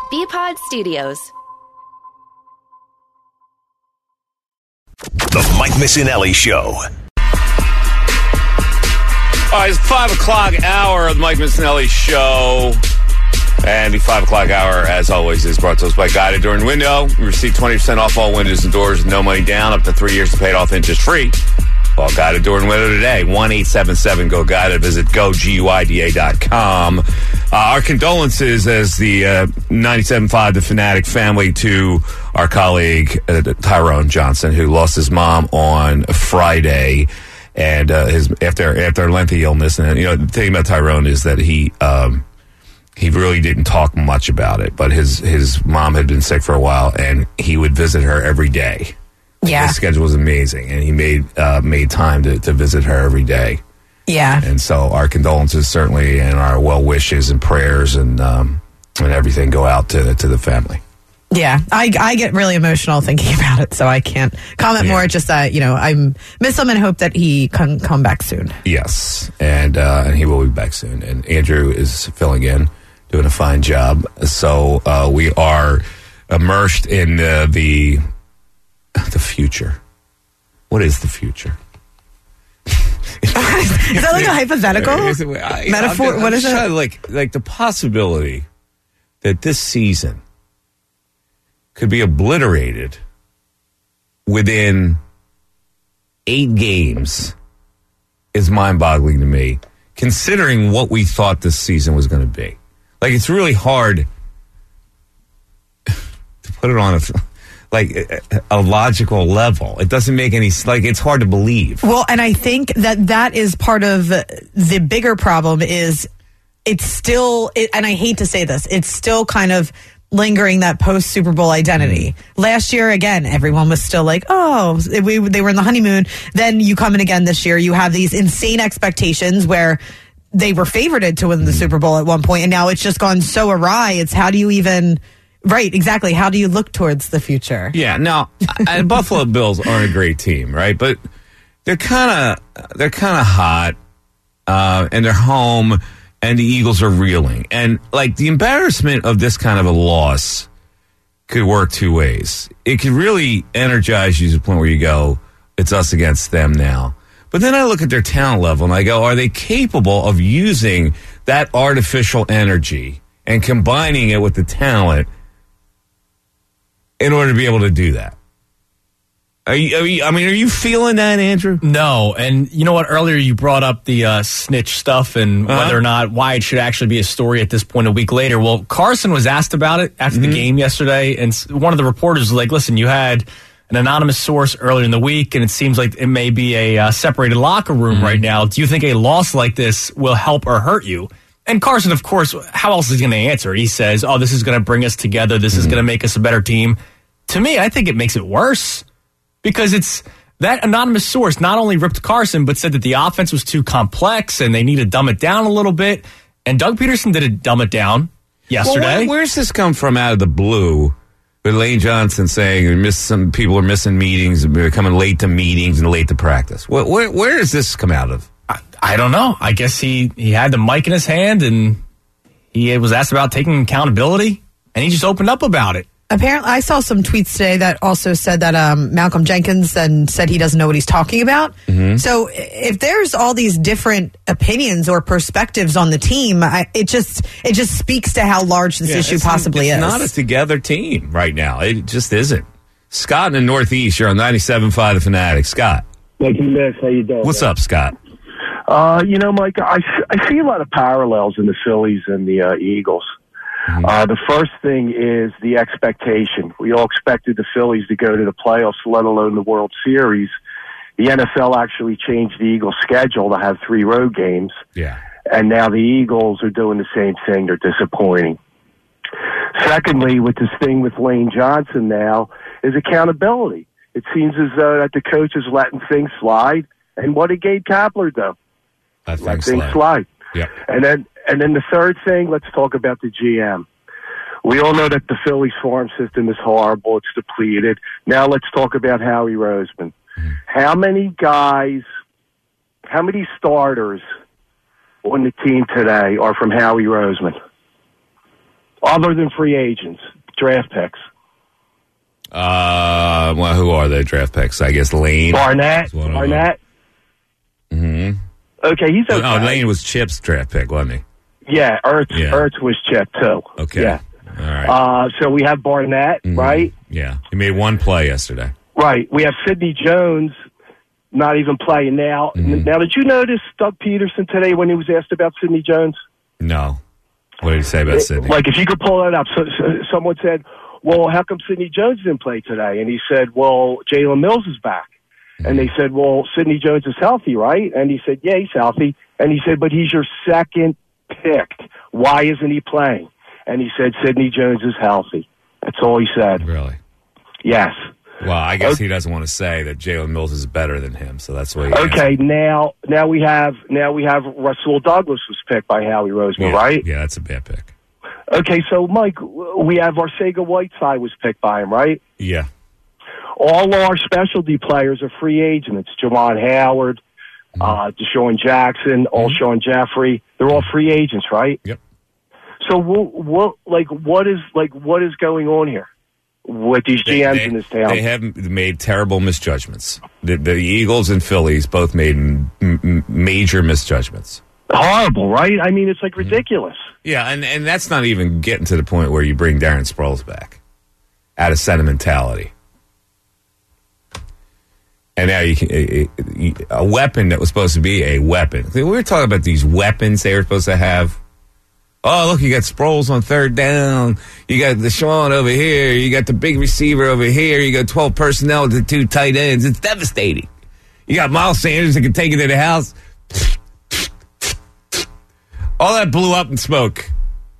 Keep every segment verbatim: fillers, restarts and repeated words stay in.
B-Pod Studios. The Mike Missinelli Show. All right, it's five o'clock hour of the Mike Missinelli Show. And the five o'clock hour, as always, is brought to us by Guided Door and Window. We receive twenty percent off all windows and doors, no money down, up to three years to pay it off interest free. Call Guided Door and Window today, one eight seven seven go guided. Visit go guida dot com. Uh, our condolences as the uh, ninety-seven point five The Fanatic family to our colleague uh, Tyrone Johnson, who lost his mom on Friday. And uh, his after after a lengthy illness. And, you know, the thing about Tyrone is that he... Um, He really didn't talk much about it, but his, his mom had been sick for a while, and he would visit her every day. Yeah. His schedule was amazing, and he made uh, made time to, to visit her every day. Yeah. And so our condolences, certainly, and our well wishes and prayers and um, and everything go out to, to the family. Yeah, I, I get really emotional thinking about it, so I can't comment Yeah. more. Just that, you know, I miss him and hope that he can come back soon. Yes, and uh, and he will be back soon. And Andrew is filling in, doing a fine job. So uh, we are immersed in uh, the the future. What is the future? Is that like a hypothetical Is it- I- metaphor? I'm, what I'm is it? trying to, Like, like the possibility that this season could be obliterated within eight games is mind-boggling to me, considering what we thought this season was going to be. Like, it's really hard to put it on a like a, a logical level. It doesn't make any like it's hard to believe. Well, and I think that that is part of the bigger problem. Is it's still, it, and I hate to say this, it's still kind of lingering that post Super Bowl identity. Mm. Last year, again, everyone was still like, oh, we they were in the honeymoon. Then you come in again this year, you have these insane expectations where they were favorited to win the Super Bowl at one point, and now it's just gone so awry. It's how do you even, right, exactly, how do you look towards the future? Yeah, now, I, Buffalo Bills aren't a great team, right? But they're kind of they're kind of hot, uh, and they're home, and the Eagles are reeling. And, like, the embarrassment of this kind of a loss could work two ways. It could really energize you to the point where you go, it's us against them now. But then I look at their talent level and I go, are they capable of using that artificial energy and combining it with the talent in order to be able to do that? Are you, are you, I mean, are you feeling that, Andrew? No. And you know what? Earlier you brought up the uh, snitch stuff and uh-huh. whether or not why it should actually be a story at this point a week later. Well, Carson was asked about it after mm-hmm. the game yesterday. And one of the reporters was like, listen, you had an anonymous source earlier in the week, and it seems like it may be a uh, separated locker room mm-hmm. right now. Do you think a loss like this will help or hurt you? And Carson, of course, how else is he going to answer? He says, oh, this is going to bring us together. This mm-hmm. is going to make us a better team. To me, I think it makes it worse because it's that anonymous source not only ripped Carson, but said that the offense was too complex and they need to dumb it down a little bit. And Doug Peterson did it dumb it down yesterday. Well, where, where's this come from out of the blue? With Lane Johnson saying we miss some people are missing meetings, they're coming late to meetings and late to practice. Where, where, where does this come out of? I, I don't know. I guess he, he had the mic in his hand and he was asked about taking accountability, and he just opened up about it. Apparently, I saw some tweets today that also said that um, Malcolm Jenkins then said he doesn't know what he's talking about. Mm-hmm. So if there's all these different opinions or perspectives on the team, I, it just it just speaks to how large this yeah, issue it's possibly it's is. It's not a together team right now. It just isn't. Scott in the Northeast, you're on ninety-seven point five The Fanatic. Scott. Mikey Miss, how you doing? What's man? up, Scott? Uh, you know, Mike, I, I see a lot of parallels in the Phillies and the uh, Eagles. Mm-hmm. Uh, the first thing is the expectation. We all expected the Phillies to go to the playoffs, let alone the World Series. The N F L actually changed the Eagles' schedule to have three road games. Yeah. And now the Eagles are doing the same thing. They're disappointing. Secondly, with this thing with Lane Johnson now, is accountability. It seems as though that the coach is letting things slide. And what did Gabe Kapler do? Let Let things things slide. slide. Yep. And then, and then the third thing, let's talk about the G M. We all know that the Phillies farm system is horrible. It's depleted. Now let's talk about Howie Roseman. Mm-hmm. How many guys, how many starters on the team today are from Howie Roseman? Other than free agents, draft picks. Uh, well, who are the draft picks? I guess Lane. Barnett. Barnett. Mm-hmm. Okay, he's okay. Oh, Lane was Chip's draft pick, wasn't he? Yeah, Ertz, Yeah. Ertz was Chip, too. Okay. Yeah. All right. Uh, so we have Barnett, Mhm. right? Yeah. He made one play yesterday. Right. We have Sidney Jones not even playing now. Mhm. Now, did you notice Doug Peterson today when he was asked about Sidney Jones? No. What did he say about It- Sidney? Like, if you could pull that up. So, so someone said, well, how come Sidney Jones didn't play today? And he said, well, Jalen Mills is back. And they said, well, Sidney Jones is healthy, right? And he said, yeah, he's healthy. And he said, but he's your second picked. Why isn't he playing? And he said, Sidney Jones is healthy. That's all he said. Really? Yes. Well, I guess Okay. he doesn't want to say that Jalen Mills is better than him, so that's why he Okay, now now we have now we have Rasul Douglas was picked by Howie Roseman, yeah, right? Yeah, that's a bad pick. Okay, so Mike, we have Arcega Whiteside was picked by him, right? Yeah. All our specialty players are free agents. Javon Howard, Mm-hmm. uh, Deshaun Jackson, Alshon Jeffrey. They're all free agents, right? Yep. So what, what like what is like what is going on here with these G Ms they, in this town? They have made terrible misjudgments. The, the Eagles and Phillies both made m- m- major misjudgments. Horrible, right? I mean, it's like ridiculous. Yeah, and, and that's not even getting to the point where you bring Darren Sproles back out of sentimentality. And now you can, a, a weapon that was supposed to be a weapon. We were talking about these weapons they were supposed to have. Oh, look, you got Sproles on third down. You got Deshaun over here. You got the big receiver over here. You got twelve personnel with the two tight ends. It's devastating. You got Miles Sanders that can take it to the house. All that blew up in smoke.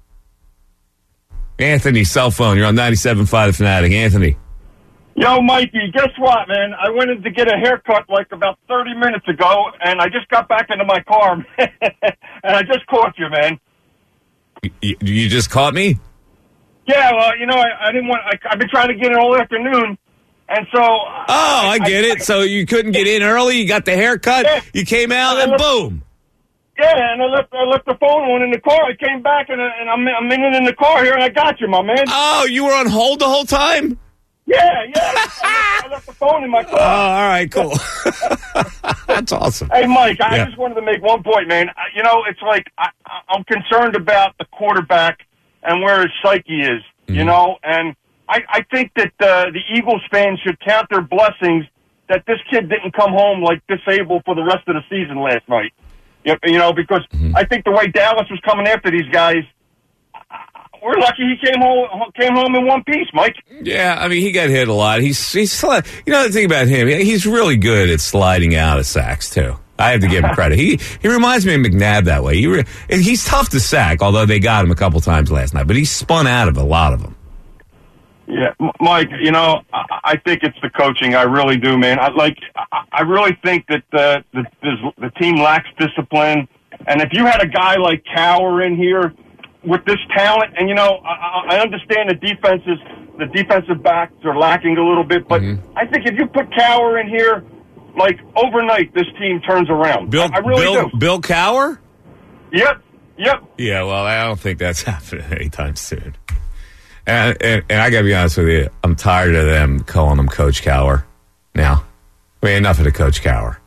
Anthony's cell phone. You're on ninety-seven point five The Fanatic. Anthony. Yo, Mikey, guess what, man? I went in to get a haircut like about thirty minutes ago, and I just got back into my car, and I just caught you, man. You, you just caught me? Yeah, well, you know, I, I didn't want. I, I've been trying to get in all afternoon, and so. Oh, I get it. So you couldn't get in early. You got the haircut. Yeah. You came out, and boom. Yeah, and I left. I left the phone on in the car. I came back, and, and I'm I'm in in the car here, and I got you, my man. Oh, you were on hold the whole time? Yeah, yeah. I left, I left the phone in my car. Oh, all right, cool. That's awesome. Hey, Mike, I Yeah. just wanted to make one point, man. I- You know, it's like I, I- I'm concerned about the quarterback and where his psyche is, you Mhm. know, and I, I think that uh, the Eagles fans should count their blessings that this kid didn't come home, like, disabled for the rest of the season last night. You you know, because Mhm. I think the way Dallas was coming after these guys, we're lucky he came home came home in one piece, Mike. Yeah, I mean, he got hit a lot. He's, he's sli- you know, the thing about him, he's really good at sliding out of sacks, too. I have to give him credit. He he reminds me of McNabb that way. He re- he's tough to sack, although they got him a couple times last night, but he spun out of a lot of them. Yeah, M- Mike, you know, I, I think it's the coaching. I really do, man. I like. I, I really think that the, the the the team lacks discipline. And if you had a guy like Cower in here with this talent, and you know, I, I understand the defenses, the defensive backs are lacking a little bit, but Mhm. I think if you put Cower in here, like overnight, this team turns around. Bill, I, I really Bill, do. Bill Cower? Yep, yep. Yeah, well, I don't think that's happening anytime soon. And, and, and I got to be honest with you, I'm tired of them calling him Coach Cower now. I mean, enough of the Coach Cower.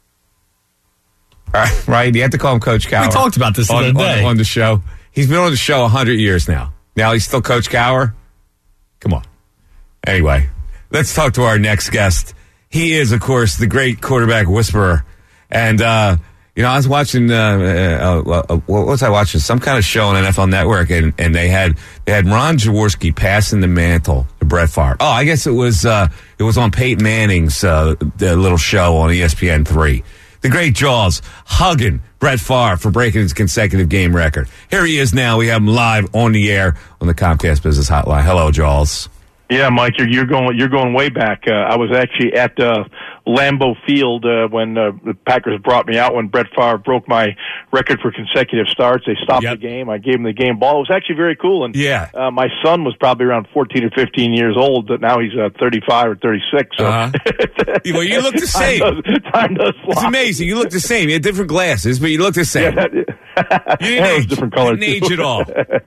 All right, right? You have to call him Coach Cower. We talked about this the on, other day. on, on the show. He's been on the show one hundred years now. Now he's still Coach Cower? Come on. Anyway, let's talk to our next guest. He is, of course, the great quarterback whisperer. And, uh, you know, I was watching, uh, uh, uh, what was I watching? Some kind of show on N F L Network, and, and they had they had Ron Jaworski passing the mantle to Brett Favre. Oh, I guess it was uh, it was on Peyton Manning's uh, the little show on E S P N three. The great Jaws hugging Brett Favre for breaking his consecutive game record. Here he is now. We have him live on the air on the Comcast Business Hotline. Hello, Jaws. Yeah, Mike, you're, you're going you're going way back. Uh, I was actually at uh, Lambeau Field uh, when uh, the Packers brought me out when Brett Favre broke my record for consecutive starts. They stopped Yep. the game. I gave him the game ball. It was actually very cool. And Yeah. uh, my son was probably around fourteen or fifteen years old, but now he's uh, thirty-five or thirty-six. So Uh-huh. Well, you look the time same. does, time does It's fly. amazing. You look the same. You had different glasses, but you look the Yeah, same. that, You Yeah, it was different color, didn't too. age at all.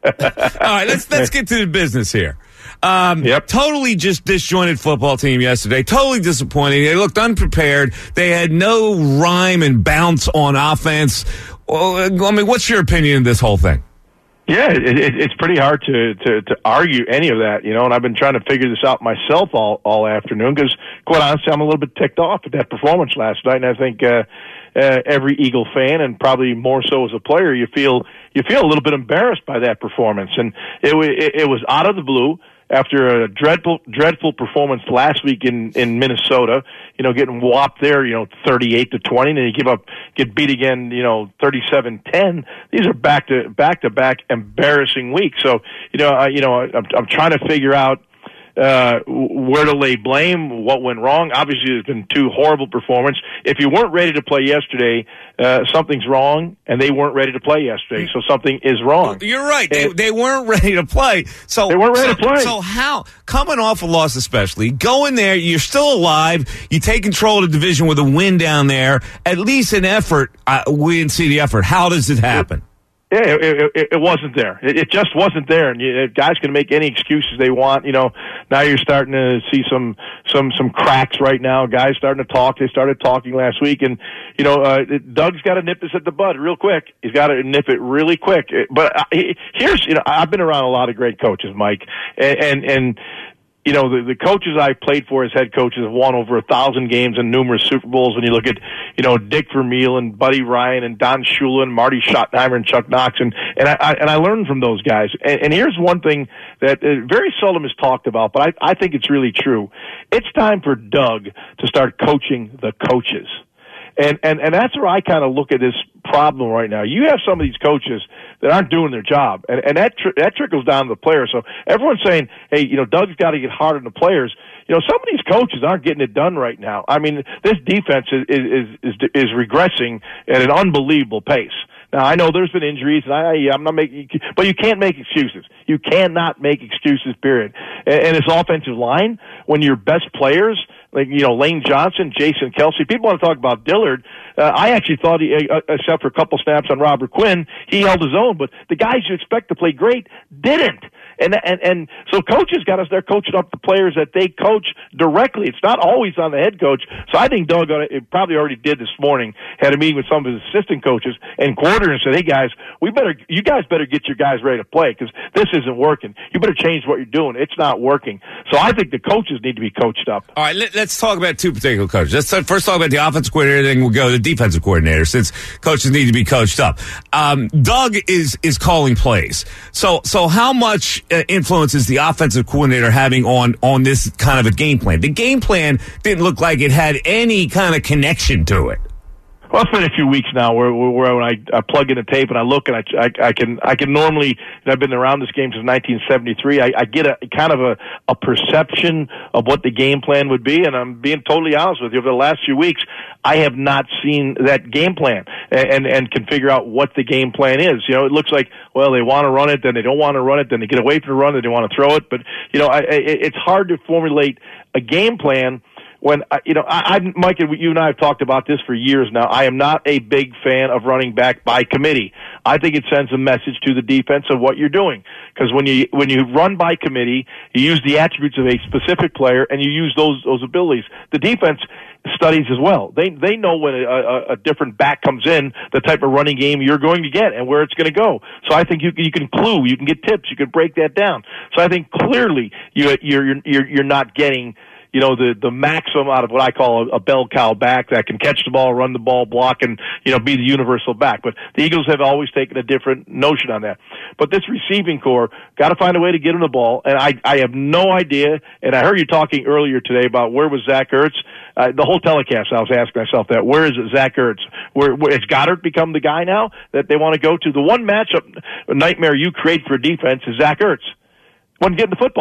All right, let's let's get to the business here. Um, Yep. Totally just disjointed football team yesterday. Totally disappointing. They looked unprepared. They had no rhyme and bounce on offense. Well, I mean, what's your opinion of this whole thing? Yeah, it, it, it's pretty hard to, to, to argue any of that, you know, and I've been trying to figure this out myself all, all afternoon because, quite honestly, I'm a little bit ticked off at that performance last night, and I think uh, uh, every Eagle fan, and probably more so as a player, you feel you feel a little bit embarrassed by that performance, and it, it, it was out of the blue. After a dreadful, dreadful performance last week in, in Minnesota, you know, getting whopped there, you know, thirty-eight to twenty, and then you give up, get beat again, you know, thirty-seven ten. These are back to back to back embarrassing weeks. So, you know, I, you know, I'm, I'm trying to figure out uh, where to lay blame, what went wrong. Obviously, there's been two horrible performances. If you weren't ready to play yesterday, uh, something's wrong, and they weren't ready to play yesterday, so something is wrong. You're right. They, And- they weren't ready to play. So They weren't ready so, to play. So how, coming off a loss especially, go in there, you're still alive, you take control of the division with a win down there, at least an effort, uh, we didn't see the effort. How does it happen? Yeah, it, it, it wasn't there. It, it just wasn't there, and you, guys can make any excuses they want. You know, now you're starting to see some some some cracks right now. Guys starting to talk. They started talking last week, and you know, uh, Doug's got to nip this at the bud real quick. He's got to nip it really quick. But uh, here's, you know, I've been around a lot of great coaches, Mike, and and. and You know, the, the coaches I played for as head coaches have won over a thousand games and numerous Super Bowls. When you look at, you know, Dick Vermeil and Buddy Ryan and Don Shula and Marty Schottenheimer and Chuck Knox, and and I, I and I learned from those guys. And, and here's one thing that uh, very seldom is talked about, but I, I think it's really true. It's time for Doug to start coaching the coaches. And, and, and that's where I kind of look at this problem right now. You have some of these coaches that aren't doing their job, and, and that, tr- that trickles down to the players. So everyone's saying, hey, you know, Doug's got to get hard on the players. You know, some of these coaches aren't getting it done right now. I mean, this defense is, is, is, is regressing at an unbelievable pace. Now, I know there's been injuries, and I, I'm not making, but you can't make excuses. You cannot make excuses, period. And, and this offensive line, when your best players, like, you know, Lane Johnson, Jason Kelsey, people want to talk about Dillard. Uh, I actually thought, he, uh, except for a couple snaps on Robert Quinn, he held his own, but the guys you expect to play great didn't. And, and, and so coaches got to start coaching up the players that they coach directly. It's not always on the head coach. So I think Doug it probably already did this morning, had a meeting with some of his assistant coaches and quarter and said, hey guys, we better, you guys better get your guys ready to play because this isn't working. You better change what you're doing. It's not working. So I think the coaches need to be coached up. All right, let, let's talk about two particular coaches. Let's first talk about the offensive coordinator, then we'll go to the defensive coordinator since coaches need to be coached up. Um, Doug is is calling plays. So so how much uh, influence is the offensive coordinator having on on this kind of a game plan? The game plan didn't look like it had any kind of connection to it. Well, it's been a few weeks now where, where when I, I plug in the tape and I look and I, I, I can I can normally, and I've been around this game since nineteen seventy-three, I, I get a kind of a, a perception of what the game plan would be, and I'm being totally honest with you. Over the last few weeks, I have not seen that game plan and, and, and can figure out what the game plan is. You know, it looks like, well, they want to run it, then they don't want to run it, then they get away from the run, then they want to throw it. But, you know, I, I, it's hard to formulate a game plan when, you know, I, I, Mike, you and I have talked about this for years now. I am not a big fan of running back by committee. I think it sends a message to the defense of what you're doing. Because when you when you run by committee, you use the attributes of a specific player and you use those those abilities. The defense studies as well. They they know when a, a, a different back comes in, the type of running game you're going to get and where it's going to go. So I think you you can clue, you can get tips, you can break that down. So I think clearly you you're you're you're not getting, you know, the, the maximum out of what I call a, a bell cow back that can catch the ball, run the ball, block, and, you know, be the universal back. But the Eagles have always taken a different notion on that. But this receiving core, got to find a way to get him the ball. And I, I have no idea, and I heard you talking earlier today about where was Zach Ertz. Uh, the whole telecast, I was asking myself that. Where is it, Zach Ertz? Where, where, has Goddard become the guy now that they want to go to? The one matchup nightmare you create for defense is Zach Ertz. Wasn't getting the football.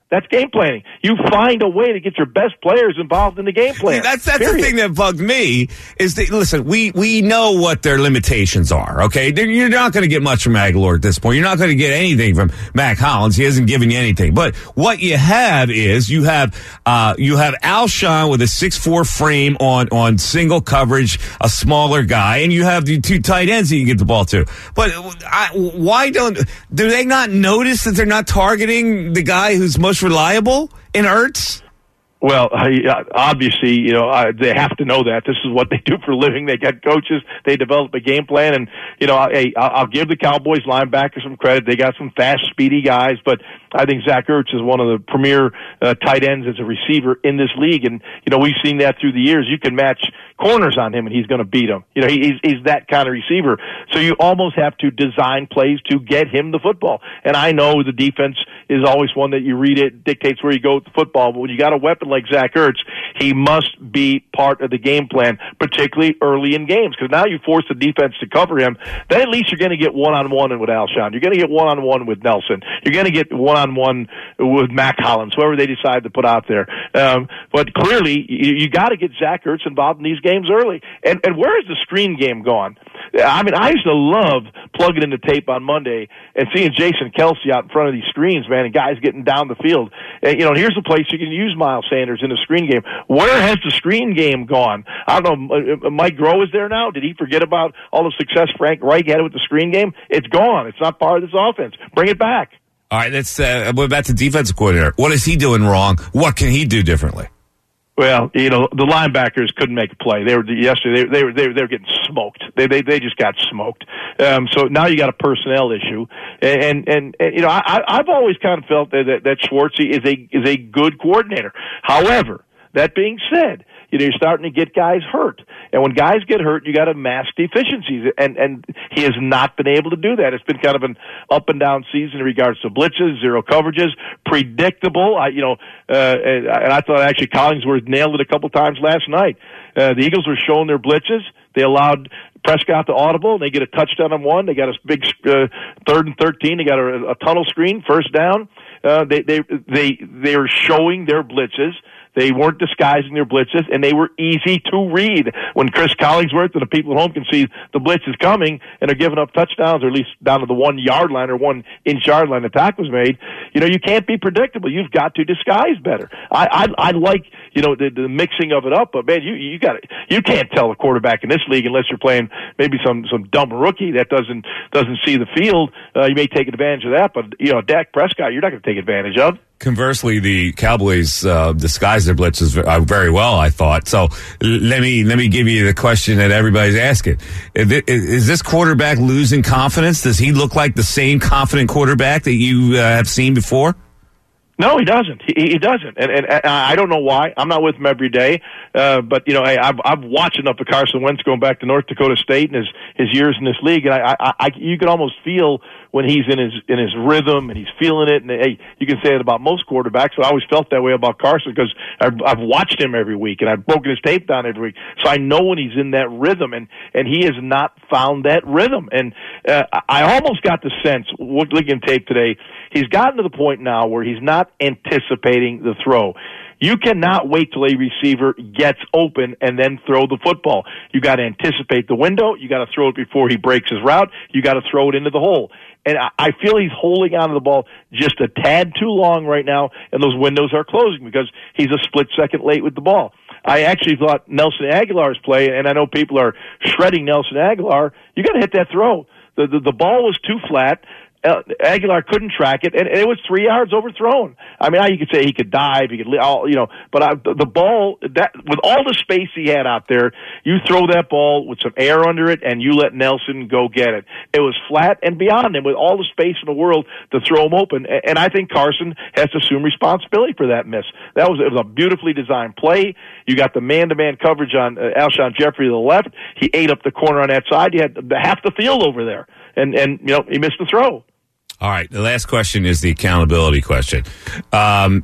That's game planning. You find a way to get your best players involved in the game plan. That's that's period. the thing that bugged me is that, listen, we, we know what their limitations are, okay? You're not going to get much from Aguilar at this point. You're not going to get anything from Mac Hollins. He hasn't given you anything. But what you have is you have uh, you have Alshon with a six four frame on, on single coverage, a smaller guy, and you have the two tight ends that you get the ball to. But I, why don't do they not notice that they're not targeting the guy who's most reliable in Ertz? Well, uh, obviously, you know, uh, they have to know that. This is what they do for a living. They got coaches. They develop a game plan. And, you know, hey, I'll give the Cowboys linebackers some credit. They got some fast, speedy guys. But I think Zach Ertz is one of the premier uh, tight ends as a receiver in this league. And, you know, we've seen that through the years. You can match corners on him, and he's going to beat them. You know, he, he's, he's that kind of receiver. So you almost have to design plays to get him the football. And I know the defense is always one that you read it, dictates where you go with the football. But when you got a weapon like Zach Ertz, he must be part of the game plan, particularly early in games, because now you force the defense to cover him. Then at least you're going to get one-on-one with Alshon. You're going to get one-on-one with Nelson. You're going to get one-on-one with Mac Hollins, whoever they decide to put out there. Um, but clearly, you, you got to get Zach Ertz involved in these games early. And, and where is the screen game gone? I mean, I used to love plugging in the tape on Monday and seeing Jason Kelce out in front of these screens, man, and guys getting down the field. And, you know, here's the place you can use Miles Sanders in the screen game. Where has the screen game gone? I don't know. Mike Groh is there now. Did he forget about all the success Frank Reich had with the screen game? It's gone. It's not part of this offense. Bring it back. All right, let's uh, we're back to defensive coordinator. What is he doing wrong? What can he do differently? Well, you know, the linebackers couldn't make a play. They were yesterday. They, they were they were they were getting smoked. They they they just got smoked. Um, so now you got a personnel issue, and and, and you know, I I've always kind of felt that that, that Schwartzy is a is a good coordinator. However, that being said, you know, you're starting to get guys hurt. And when guys get hurt, you got to mask deficiencies. And, and he has not been able to do that. It's been kind of an up and down season in regards to blitzes, zero coverages, predictable. I, you know, uh, and I thought actually Collingsworth nailed it a couple times last night. Uh, the Eagles were showing their blitzes. They allowed Prescott to audible, and they get a touchdown on one. They got a big uh, third and thirteen. They got a, a tunnel screen, first down. Uh, they, they, they, they were showing their blitzes. They weren't disguising their blitzes, and they were easy to read. When Chris Collingsworth and the people at home can see the blitz is coming and are giving up touchdowns, or at least down to the one-yard line or one-inch yard line the attack was made, you know, you can't be predictable. You've got to disguise better. I, I, I like, you know, the, the mixing of it up, but, man, you you got you can't tell a quarterback in this league unless you're playing maybe some, some dumb rookie that doesn't doesn't see the field. Uh, you may take advantage of that, but, you know, Dak Prescott, you're not going to take advantage of. Conversely, the Cowboys uh, disguised their blitzes very well, I thought. So let me let me give you the question that everybody's asking: Is this quarterback losing confidence? Does he look like the same confident quarterback that you uh, have seen before? No, he doesn't. He, he doesn't, and, and, and I don't know why. I'm not with him every day, uh, but you know, I, I've, I've watched enough of Carson Wentz going back to North Dakota State and his his years in this league, and I, I, I you can almost feel when he's in his in his rhythm and he's feeling it. And hey, you can say it about most quarterbacks, but I always felt that way about Carson because I've, I've watched him every week and I've broken his tape down every week, so I know when he's in that rhythm, and and he has not found that rhythm. And uh, I almost got the sense looking at tape today, he's gotten to the point now where he's not anticipating the throw. You cannot wait till a receiver gets open and then throw the football. You got to anticipate the window. You got to throw it before he breaks his route. You got to throw it into the hole. And I feel he's holding on to the ball just a tad too long right now, and those windows are closing because he's a split second late with the ball. I actually thought Nelson Aguilar's play, and I know people are shredding Nelson Aguilar, you got to hit that throw. The, the, the ball was too flat. Uh, Aguilar couldn't track it, and, and it was three yards overthrown. I mean, you could say he could dive, he could, all, you know, but I, the, the ball that with all the space he had out there, you throw that ball with some air under it, and you let Nelson go get it. It was flat and beyond him with all the space in the world to throw him open, and, and I think Carson has to assume responsibility for that miss. That was it was a beautifully designed play. You got the man-to-man coverage on uh, Alshon Jeffrey to the left. He ate up the corner on that side. You had the, half the field over there, and and you know he missed the throw. All right, the last question is the accountability question. Um,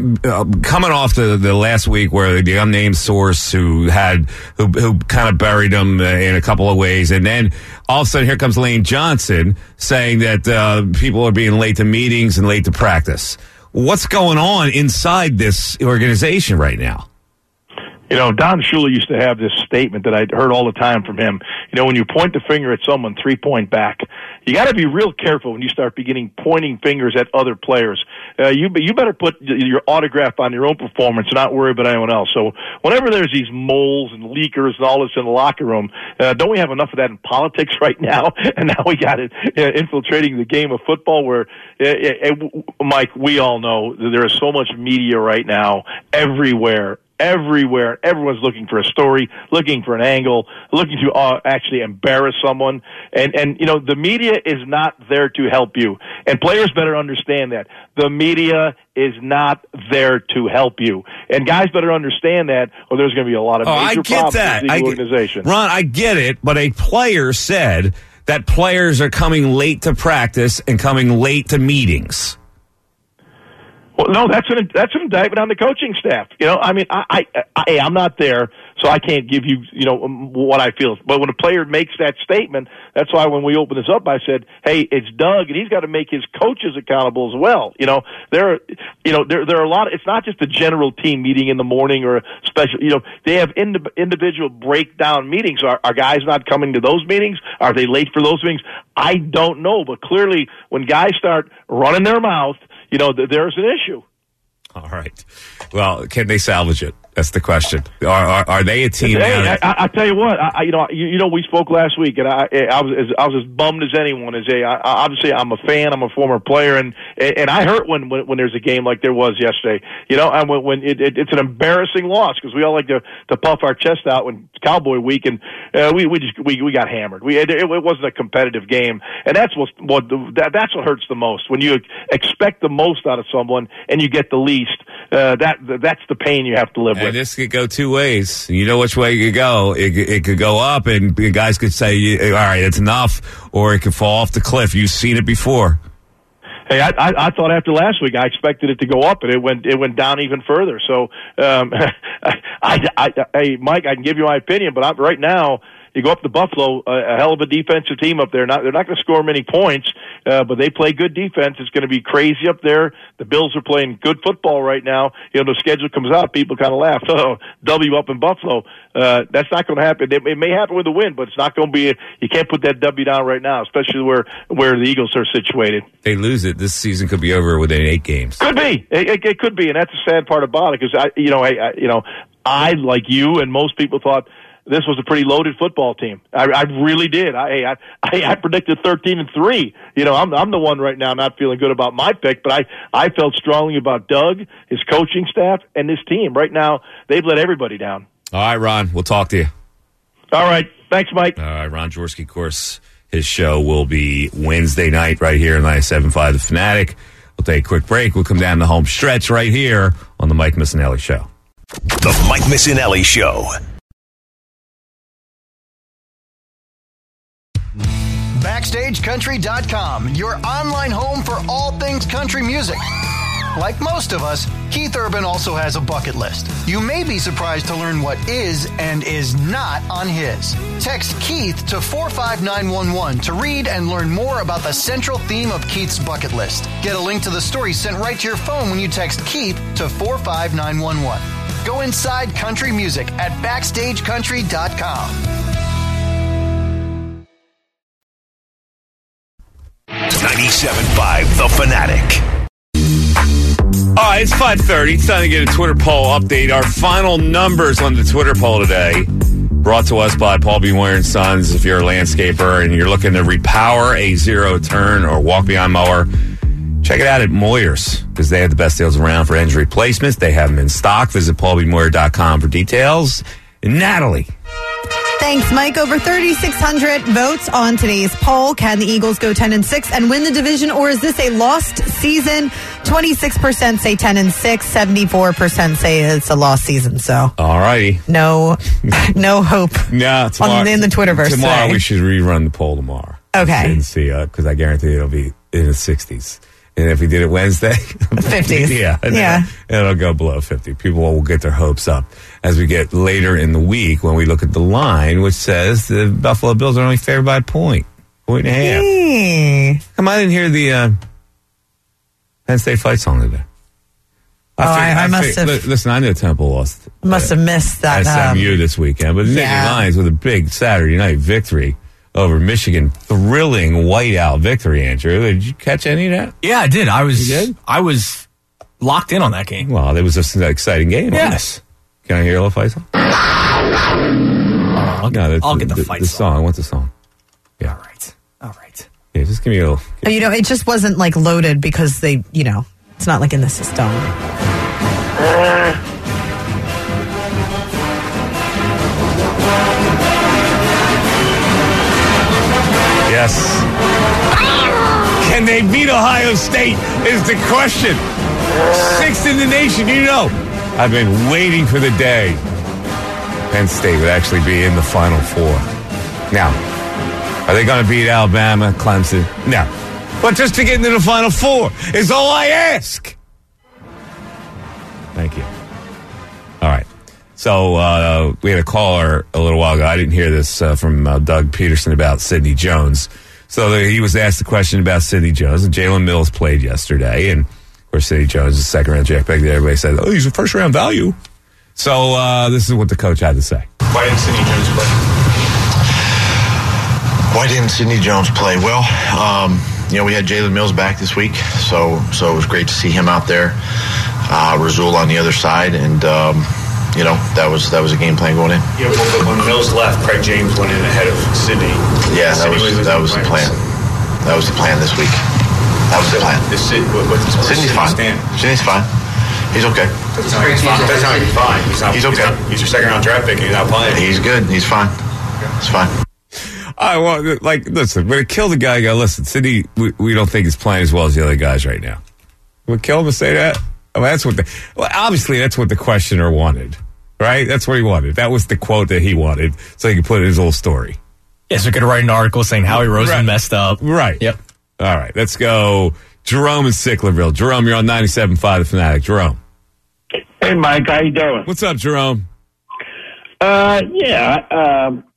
coming off the, the last week where the unnamed source who had who, who kind of buried him in a couple of ways, and then all of a sudden here comes Lane Johnson saying that uh, people are being late to meetings and late to practice. what's going on inside this organization right now? You know, Don Shula used to have this statement that I heard all the time from him. You know, when you point the finger at someone, three point back. You got to be real careful when you start beginning pointing fingers at other players. Uh, you you better put your autograph on your own performance and not worry about anyone else. So whenever there's these moles and leakers and all this in the locker room, uh, don't we have enough of that in politics right now? And now we got it uh, infiltrating the game of football where, uh, uh, Mike, we all know that there is so much media right now everywhere. Everywhere, everyone's looking for a story, looking for an angle, looking to uh, actually embarrass someone. And, and, you know, the media is not there to help you. And players better understand that. The media is not there to help you. And guys better understand that, or there's going to be a lot of oh, major I get problems that. in the I organization. Get, Ron, I get it, but a player said that players are coming late to practice and coming late to meetings. Well, no, that's an that's an indictment on the coaching staff. You know, I mean, I, I, I I'm not there, so I can't give you, you know, what I feel. But when a player makes that statement, that's why when we opened this up, I said, hey, it's Doug, and he's got to make his coaches accountable as well. You know, there, you know, there there are a lot. Of, it's not just a general team meeting in the morning or a special. You know, they have ind- individual breakdown meetings. Are, are guys not coming to those meetings? Are they late for those meetings? I don't know, but clearly, when guys start running their mouth, you know, there's an issue. All right. Well, can they salvage it? That's the question. Are are, are they a team? Hey, I, I, I tell you what, I, you know, you, you know, we spoke last week, and I, I was as, I was as bummed as anyone. As a, I, obviously, I'm a fan, I'm a former player, and and I hurt when when, when there's a game like there was yesterday. You know, and when, when it, it, it's an embarrassing loss because we all like to to puff our chest out when it's Cowboy Week, and uh, we we just we, we got hammered. We it, it wasn't a competitive game, and that's what what the, that, that's what hurts the most when you expect the most out of someone and you get the least. Uh, that that's the pain you have to live with. And this could go two ways. You know which way it could go. It, it could go up, and guys could say, all right, it's enough, or it could fall off the cliff. You've seen it before. Hey, I, I, I thought after last week I expected it to go up, and it went it went down even further. So, um, I, I, I, hey, Mike, I can give you my opinion, but I'm, right now, you go up to Buffalo, a, a hell of a defensive team up there. Not, they're not going to score many points, uh, but they play good defense. It's going to be crazy up there. The Bills are playing good football right now. You know, the schedule comes out, people kind of laugh. Oh, W up in Buffalo. Uh, that's not going to happen. It, it may happen with a win, but it's not going to be. A, you can't put that W down right now, especially where where the Eagles are situated. They lose it, this season could be over within eight games. Could be. It, it, it could be, and that's the sad part about it because I, you know, I, I, you know, I like you and most people thought this was a pretty loaded football team. I, I really did. I, I I predicted thirteen and three. You know, I'm I'm the one right now not feeling good about my pick, but I I felt strongly about Doug, his coaching staff, and this team. Right now, they've let everybody down. All right, Ron, we'll talk to you. All right, thanks, Mike. All right, Ron Jaworski, of course, his show will be Wednesday night right here on ninety-seven point five The Fanatic. We'll take a quick break. We'll come down the home stretch right here on the Mike Missinelli Show. The Mike Missinelli Show. Backstage Country dot com, your online home for all things country music. Like most of us, Keith Urban also has a bucket list. You may be surprised to learn what is and is not on his. Text Keith to four five nine one one to read and learn more about the central theme of Keith's bucket list. Get a link to the story sent right to your phone when you text Keith to four five nine one one. Go inside country music at Backstage Country dot com. ninety-seven point five The Fanatic. All right, it's five thirty. It's time to get a Twitter poll update. Our final numbers on the Twitter poll today, brought to us by Paul B. Moyer and Sons. If you're a landscaper and you're looking to repower a zero-turn or walk-behind mower, check it out at Moyer's because they have the best deals around for engine replacements. They have them in stock. Visit paul b moyer dot com for details. And Natalie. Thanks, Mike. Over thirty-six hundred votes on today's poll. Can the Eagles go ten and six and win the division, or is this a lost season? twenty-six percent say ten and six, seventy-four percent say it's a lost season. So, all righty. No, no hope no, tomorrow, on, in the Twitterverse Tomorrow today. We should rerun the poll tomorrow. Okay. And see, because uh, I guarantee it'll be in the sixties. And if we did it Wednesday, fifties. yeah, yeah, it'll, it'll go below fifty. People will get their hopes up as we get later in the week when we look at the line, which says the Buffalo Bills are only favored by a point, point and a half. Hey. Come on, I didn't hear the uh, Penn State fight song today. Oh, I, I, I must think, have. Listen, I know Temple lost. Must have missed that. S M U um, this weekend, but the yeah. Nittany Lions with a big Saturday night victory over Michigan. Thrilling whiteout victory, Andrew. Did you catch any of that? Yeah, I did. I was. You did? I was locked in on that game. Well, it was just an exciting game. Yes. Can I hear a little fight song? Uh, I'll, No, get, that's I'll the, get the, the fight the song. song. What's the song? Yeah. All right. All right. Yeah, just give me a little. You know, it just wasn't like loaded because they, you know, it's not like in the system. Yes. Can they beat Ohio State is the question. Sixth in the nation, you know. I've been waiting for the day Penn State would actually be in the Final Four. Now, are they going to beat Alabama, Clemson? No. But just to get into the Final Four is all I ask. Thank you. All right. So uh, we had a caller a little while ago. I didn't hear this uh, from uh, Doug Peterson about Sidney Jones. So the, he was asked the question about Sidney Jones, and Jalen Mills played yesterday. And, of course, Sidney Jones is a second-round draft pick. Everybody said, oh, he's a first-round value. So uh, this is what the coach had to say. Why didn't Sidney Jones play? Why didn't Sidney Jones play? Well, um, you know, we had Jalen Mills back this week, so so it was great to see him out there. Uh, Rasul on the other side, and um, you know that was that was a game plan going in. Yeah, well, but when Mills left, Craig James went in ahead of Sidney. Yeah, that was that was the plan. That was the plan this week. That was the plan. Sidney's fine. Sidney's fine. He's okay. That's not he's fine. That's not he's fine. He's, not, he's okay. He's, not, he's your second round draft pick and he's not playing. He's good. He's fine. It's fine. I want, like, listen, when it killed the guy, I go, listen, Sidney, we, we don't think he's playing as well as the other guys right now. Would kill him to say that? I mean, that's what the, well, obviously that's what the questioner wanted, right? That's what he wanted. That was the quote that he wanted, so he could put in his little story. Yeah, so we could write an article saying Howie Roseman right. messed up. Right. Yep. All right, let's go. Jerome in Sicklerville. Jerome, you're on ninety-seven point five The Fanatic. Jerome. Hey, Mike, how you doing? What's up, Jerome? Uh, yeah, um,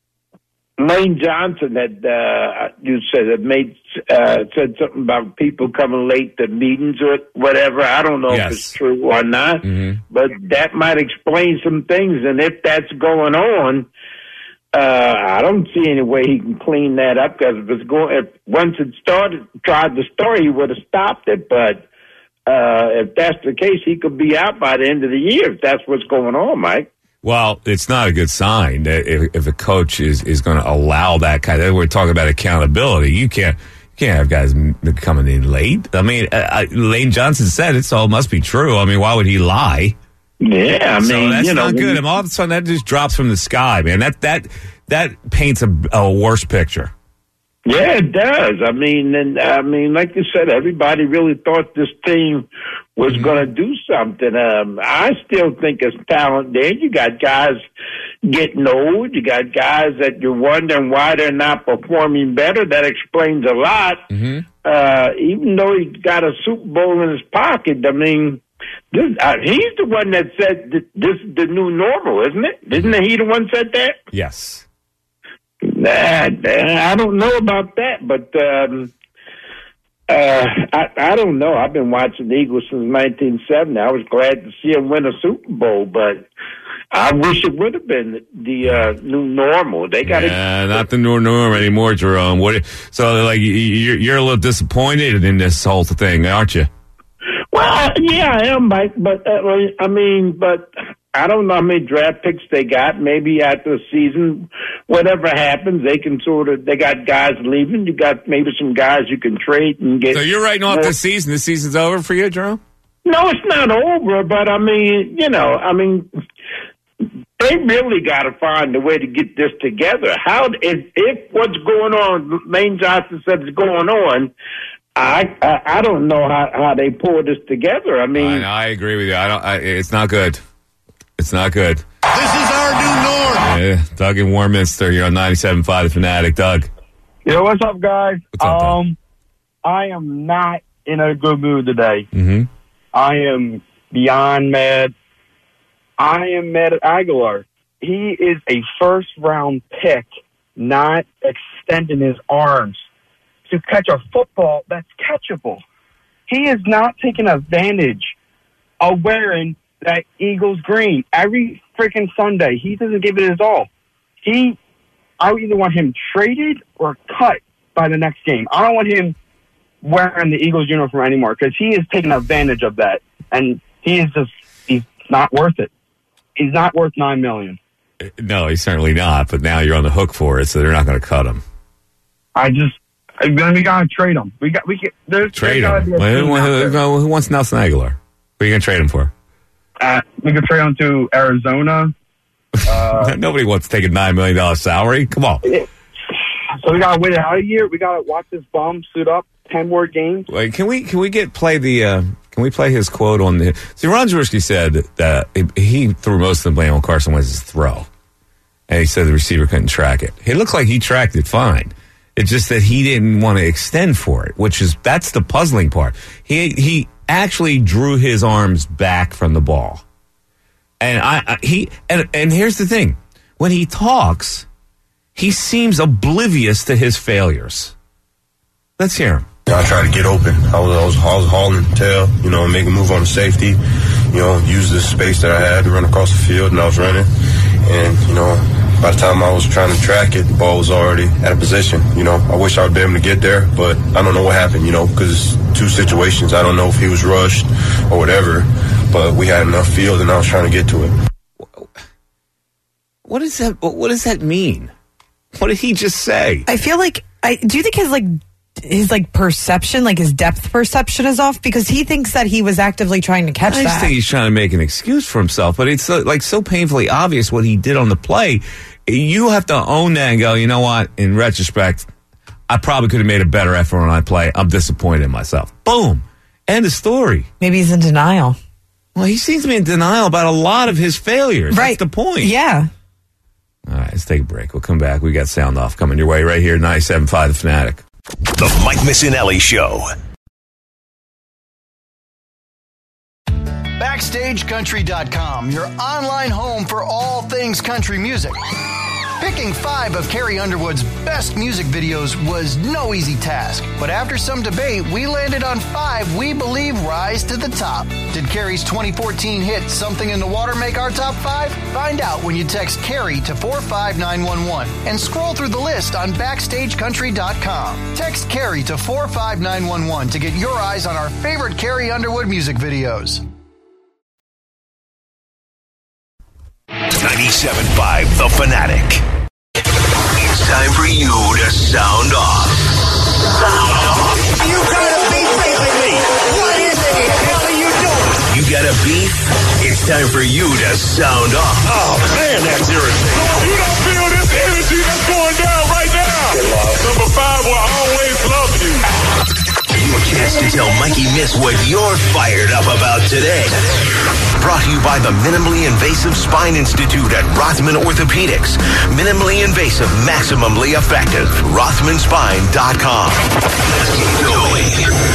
Lane Johnson had, uh, you said, had made, uh, said something about people coming late to meetings or whatever. I don't know yes. if it's true or not, mm-hmm. but that might explain some things. And if that's going on, uh, I don't see any way he can clean that up because if it's going, if once it started, tried the story, he would have stopped it. But, uh, if that's the case, he could be out by the end of the year if that's what's going on, Mike. Well, it's not a good sign that if, if a coach is, is going to allow that kind of. We're talking about accountability. You can't you can't have guys coming in late. I mean, uh, Lane Johnson said it, so it must be true. I mean, why would he lie? Yeah, I mean, so that's you know, not good. And all of a sudden, that just drops from the sky, man. That that that paints a, a worse picture. Yeah, it does. I mean, and I mean, like you said, everybody really thought this team was mm-hmm. going to do something. Um, I still think it's talent there. You got guys getting old. You got guys that you're wondering why they're not performing better. That explains a lot. Mm-hmm. Uh, even though he's got a Super Bowl in his pocket, I mean, this, uh, he's the one that said that this is the new normal, isn't it? Isn't he the one said that? Yes. Nah, I don't know about that, but um, uh, I, I don't know. I've been watching the Eagles since nineteen seventy. I was glad to see them win a Super Bowl, but I wish it would have been the uh, new normal. They got yeah, not the new norm anymore, Jerome. What? So, like, you're, you're a little disappointed in this whole thing, aren't you? Well, yeah, I am, Mike. But uh, I mean, but. I don't know how many draft picks they got. Maybe after the season, whatever happens, they can sort of, they got guys leaving. You got maybe some guys you can trade and get. So you're writing off the season. The season's over for you, Jerome? No, it's not over, but I mean, you know, I mean, they really got to find a way to get this together. How, if, if what's going on, Lane Johnson said is going on, I, I I don't know how, how they pull this together. I mean, I, I agree with you. I don't. I, it's not good. It's not good. This is our new norm. Yeah, Doug in Warminster. You're on ninety-seven point five The Fanatic. Doug. Yo, what's up, guys? What's up, um, I am not in a good mood today. Mm-hmm. I am beyond mad. I am mad at Aguilar. He is a first-round pick, not extending his arms to catch a football that's catchable. He is not taking advantage are wearing that Eagles green every freaking Sunday. He doesn't give it his all. He, I either want him traded or cut by the next game. I don't want him wearing the Eagles uniform anymore because he is taking advantage of that, and he is just he's not worth it. He's not worth nine million. No, he's certainly not. But now you're on the hook for it, so they're not going to cut him. I just then we gotta trade him. We got we get there's trade there's him. Who, who, who, who wants Nelson Aguilar? What are you going to trade him for? Uh, we could trade him to Arizona. Uh, Nobody wants to take a nine million dollar salary. Come on. So we gotta wait out a year. We gotta watch this bum suit up ten more games. Wait, can we can we get play the uh, can we play his quote on the? See, Ron Jaworski said that he threw most of the blame on Carson Wentz's throw, and he said the receiver couldn't track it. It looked like he tracked it fine. It's just that he didn't want to extend for it, which is that's the puzzling part. He he actually drew his arms back from the ball, and I, I he and and here's the thing: when he talks, he seems oblivious to his failures. Let's hear him. I tried to get open. I was, I was, I was hauling tail, you know, make a move on the safety, you know, use the space that I had to run across the field, and I was running. And, you know, by the time I was trying to track it, the ball was already at a position. You know, I wish I would be able to get there, but I don't know what happened, you know, because it's two situations. I don't know if he was rushed or whatever, but we had enough field, and I was trying to get to it. What does that, what does that mean? What did he just say? I feel like, I do you think his, like, his like perception, like his depth perception is off because he thinks that he was actively trying to catch I just that. think he's trying to make an excuse for himself, but it's uh, like so painfully obvious what he did on the play. You have to own that and go, you know what? In retrospect, I probably could have made a better effort on that play. I'm disappointed in myself. Boom. End of story. Maybe he's in denial. Well, he seems to be in denial about a lot of his failures. Right. That's the point. Yeah. All right, let's take a break. We'll come back. We got Sound Off coming your way right here, ninety-seven point five The Fanatic. The Mike Missinelli Show. Backstage Country dot com, your online home for all things country music. Picking five of Carrie Underwood's best music videos was no easy task, but after some debate, we landed on five we believe rise to the top. Did Carrie's twenty fourteen hit Something in the Water make our top five? Find out when you text Carrie to four five nine one one and scroll through the list on Backstage Country dot com. Text Carrie to four five nine one one to get your eyes on our favorite Carrie Underwood music videos. ninety-seven point five The Fanatic. It's time for you to sound off. Sound off. You got a beef with me. What in the hell are you doing? You got a beef? It's time for you to sound off. Oh, man, that's irritating. So you don't feel this energy that's going down right now. Number five will always love you. Your chance to tell Mikey Miss what you're fired up about today. Brought to you by the Minimally Invasive Spine Institute at Rothman Orthopedics. Minimally invasive, maximally effective. Rothman Spine dot com. Let's keep going.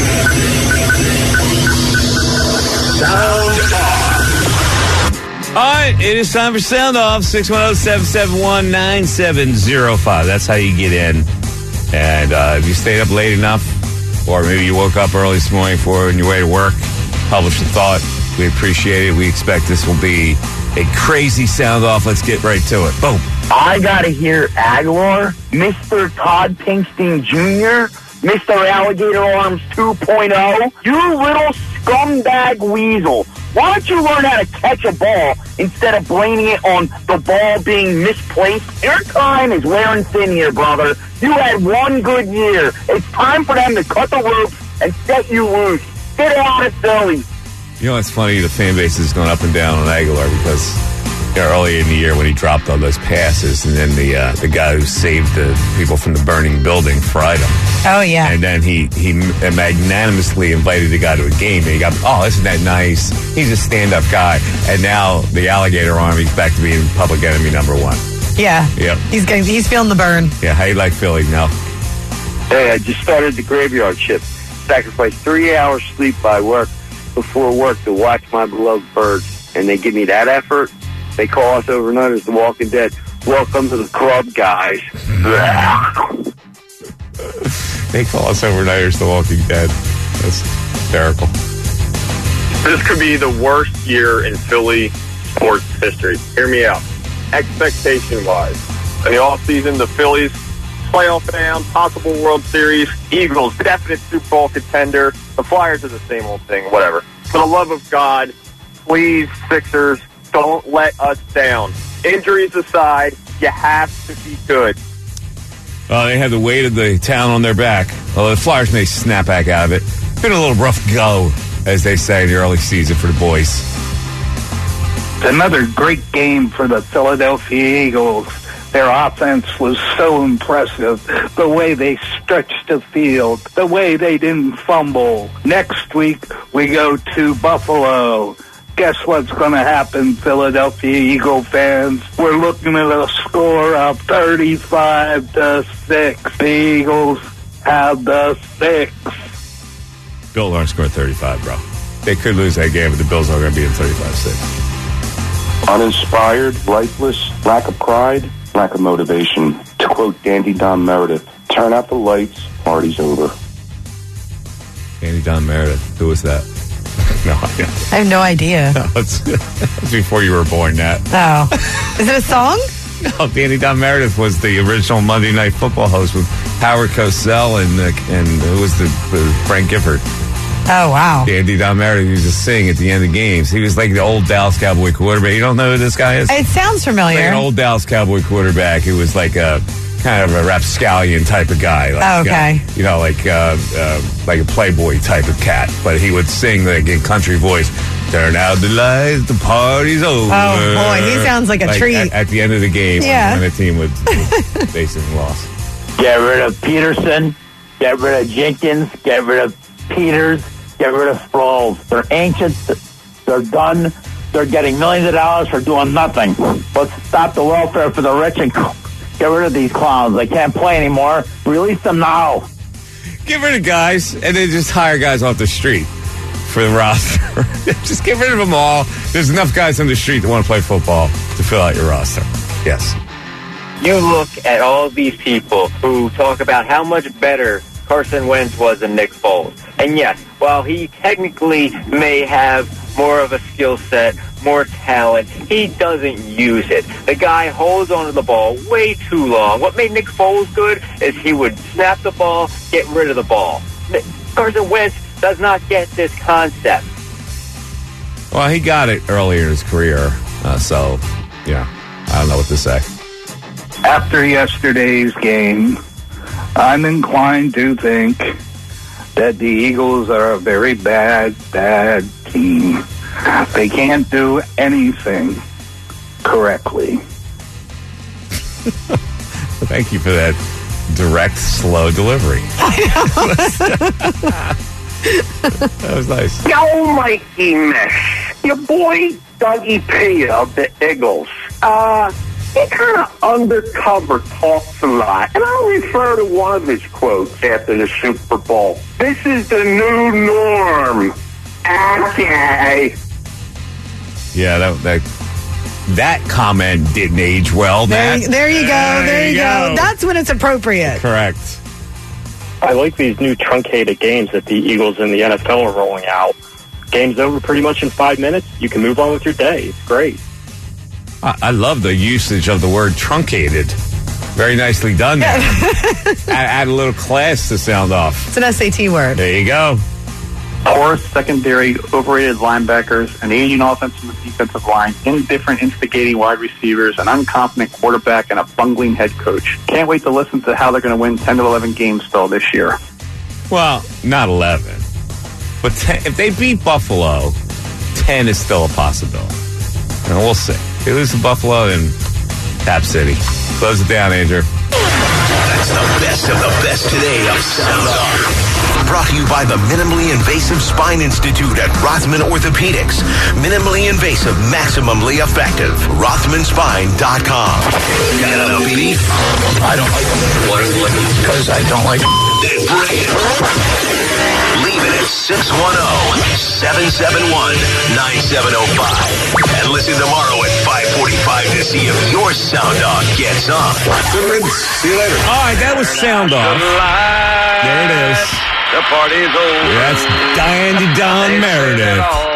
Sound off. All right, it is time for Sound Off. six one zero, seven seven one, nine seven zero five. That's how you get in. And uh, if you stayed up late enough, or maybe you woke up early this morning for on your way to work, publish a thought. We appreciate it. We expect this will be a crazy Sound Off. Let's get right to it. Boom. I got to hear Aguilar, Mister Todd Pinkston Junior, Mister Alligator Arms two point oh. You little scumbag weasel. Why don't you learn how to catch a ball instead of blaming it on the ball being misplaced? Your time is wearing thin here, brother. You had one good year. It's time for them to cut the ropes and set you loose. Get out of Philly. You know, it's funny, the fan base is going up and down on Aguilar because you know, early in the year when he dropped all those passes, and then the uh, the guy who saved the people from the burning building fried him. Oh, yeah. And then he, he magnanimously invited the guy to a game, and he got, oh, isn't that nice? He's a stand-up guy. And now the Alligator Army's back to being public enemy number one. Yeah. Yep. He's getting, he's feeling the burn. Yeah, how you like Philly now? Hey, I just started the graveyard shift. Sacrificed three hours sleep by work before work to watch my beloved birds. And they give me that effort. They call us overnighters The Walking Dead. Welcome to the club, guys. They call us overnighters The Walking Dead. That's hysterical. This could be the worst year in Philly sports history. Hear me out. Expectation-wise, in the offseason, the Phillies playoff bound, possible World Series, Eagles, definite Super Bowl contender. The Flyers are the same old thing, whatever. For the love of God, please, Sixers, don't let us down. Injuries aside, you have to be good. Uh, they have the weight of the town on their back. Although the Flyers may snap back out of it. Been a little rough go, as they say in the early season for the boys. Another great game for the Philadelphia Eagles. Their offense was so impressive. The way they stretched the field, the way they didn't fumble. Next week, we go to Buffalo. Guess what's going to happen, Philadelphia Eagle fans? We're looking at a score of thirty-five to six. The Eagles have the six. Bills aren't scoring thirty-five, bro. They could lose that game, but the Bills are going to be in thirty-five six. Uninspired, lifeless, lack of pride, lack of motivation. To quote Dandy Don Meredith, turn out the lights, party's over. Dandy Don Meredith. Who was that? No, I, I have no idea. No, it's, it's before you were born, Nat. Oh. Is it a song? No, Dandy Don Meredith was the original Monday Night Football host with Howard Cosell and uh, and who was the uh, Frank Gifford. Oh, wow. Dandy Don Meredith used to sing at the end of games. He was like the old Dallas Cowboy quarterback. You don't know who this guy is? It sounds familiar. Like an old Dallas Cowboy quarterback who was like a kind of a rapscallion type of guy. Like, oh, okay. Uh, you know, like uh, uh, like a Playboy type of cat. But he would sing like in country voice, "Turn out the lights, the party's over." Oh, boy. He sounds like a like treat. At, at the end of the game yeah. when, when the team would, would basically lost. Get rid of Peterson. Get rid of Jenkins. Get rid of Peters. Get rid of Sproles. They're ancient. They're done. They're getting millions of dollars for doing nothing. Let's stop the welfare for the rich and get rid of these clowns. They can't play anymore. Release them now. Get rid of guys and then just hire guys off the street for the roster. Just get rid of them all. There's enough guys on the street that want to play football to fill out your roster. Yes. You look at all of these people who talk about how much better Carson Wentz was than Nick Foles. And yes, while he technically may have more of a skill set, more talent, he doesn't use it. The guy holds onto the ball way too long. What made Nick Foles good is he would snap the ball, get rid of the ball. Carson Wentz does not get this concept. Well, he got it earlier in his career, uh, so, yeah, I don't know what to say. After yesterday's game, I'm inclined to think that the Eagles are a very bad, bad team. They can't do anything correctly. Thank you for that direct, slow delivery. That was nice. Yo, Mikey Miss, your boy Dougie P of the Eagles. Uh, he kind of undercover talks a lot, and I'll refer to one of his quotes after the Super Bowl. This is the new norm. Okay. Yeah, that that that comment didn't age well. There, That. there you go. There, there you go. go. That's when it's appropriate. Correct. I like these new truncated games that the Eagles and the N F L are rolling out. Game's over pretty much in five minutes. You can move on with your day. It's great. I, I love the usage of the word truncated. Very nicely done there. add, add a little class to sound off. It's an S A T word. There you go. Poor secondary, overrated linebackers, an aging offensive and defensive line, indifferent, instigating wide receivers, an incompetent quarterback, and a bungling head coach. Can't wait to listen to how they're going to win ten to eleven games still this year. Well, not eleven. But ten, if they beat Buffalo, ten is still a possibility. And we'll see. If they lose to Buffalo, then Tap City. Close it down, Andrew. That's the best of the best today of Sound Off. Brought to you by the Minimally Invasive Spine Institute at Rothman Orthopedics. Minimally invasive, maximally effective. Rothman Spine dot com. Got a beef? I don't like it. What is it? Because I don't like it. Then bring it. Leave it at six one zero, seven seven one, nine seven zero five. And listen tomorrow at five forty-five to see if your sound off gets on. See you later. All right, that was Sound Off. There it is. The party's over. That's Dandy Don Meredith.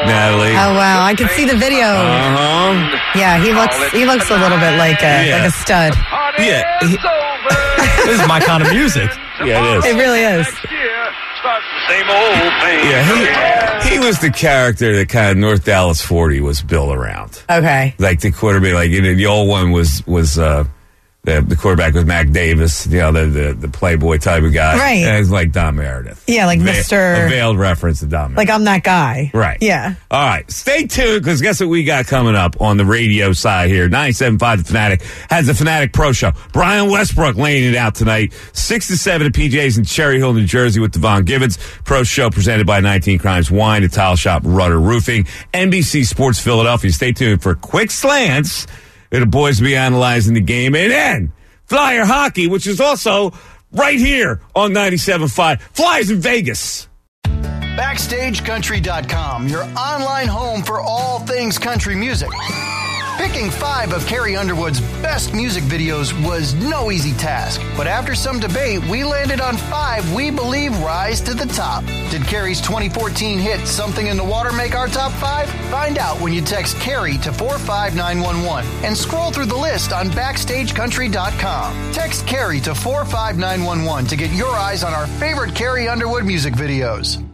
Natalie. Oh wow, I can see the video. Uh-huh. Yeah, he looks he looks a little bit like a Yeah. like a stud. Yeah. This is my kind of music. Yeah, it is. It really is. Same old thing. Yeah, he, he was the character that kind of North Dallas forty was built around. Okay. Like the quarterback, like you know, the old one was was uh, the the quarterback was Mac Davis, you know, the the, the playboy type of guy. Right. And it's like Don Meredith. Yeah, like Va- Mister A veiled reference to Don Meredith. Like I'm that guy. Right. Yeah. All right. Stay tuned because guess what we got coming up on the radio side here? ninety-seven point five The Fanatic has the Fanatic Pro Show. Brian Westbrook laying it out tonight. six to seven at P J's in Cherry Hill, New Jersey with Devon Gibbons. Pro Show presented by nineteen Crimes Wine, the Tile Shop, Rudder Roofing, N B C Sports Philadelphia. Stay tuned for quick slants. The boys will be analyzing the game. And then Flyer Hockey, which is also right here on ninety-seven point five. Flyers in Vegas. Backstage Country dot com, your online home for all things country music. Picking five of Carrie Underwood's best music videos was no easy task, but after some debate, we landed on five we believe rise to the top. Did Carrie's twenty fourteen hit Something in the Water make our top five? Find out when you text Carrie to four five nine one one and scroll through the list on Backstage Country dot com. Text Carrie to four five nine one one to get your eyes on our favorite Carrie Underwood music videos.